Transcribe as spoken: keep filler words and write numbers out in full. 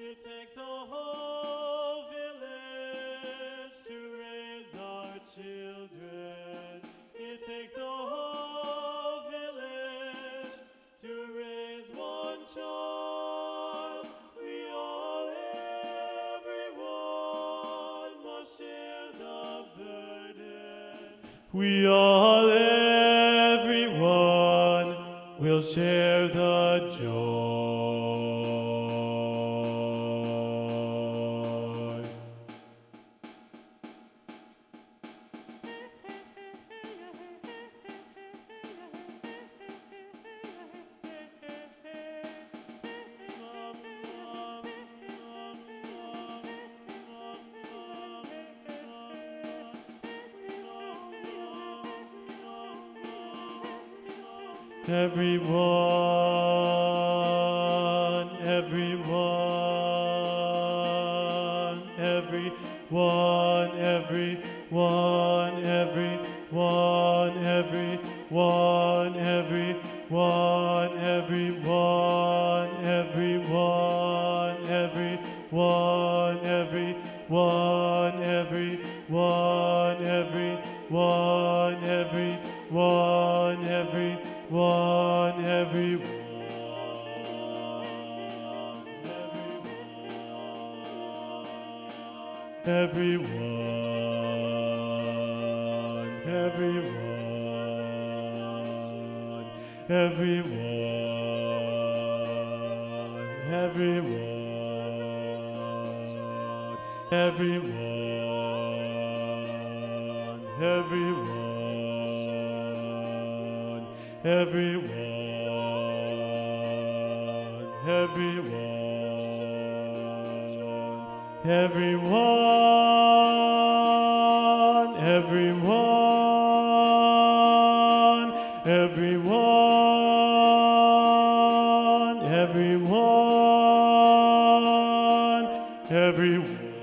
It takes a whole village to raise our children. It takes a whole village to raise one child. We all, everyone, must share the burden. We all, everyone, will share the joy. Everyone, everyone, everyone, everyone, everyone, everyone, everyone, everyone, everyone, everyone, everyone, everyone, everyone, everyone, every one, everyone, everyone, everyone, everyone, everyone, everyone, everyone, everyone, everyone, everyone, everyone, everyone, everyone, everyone.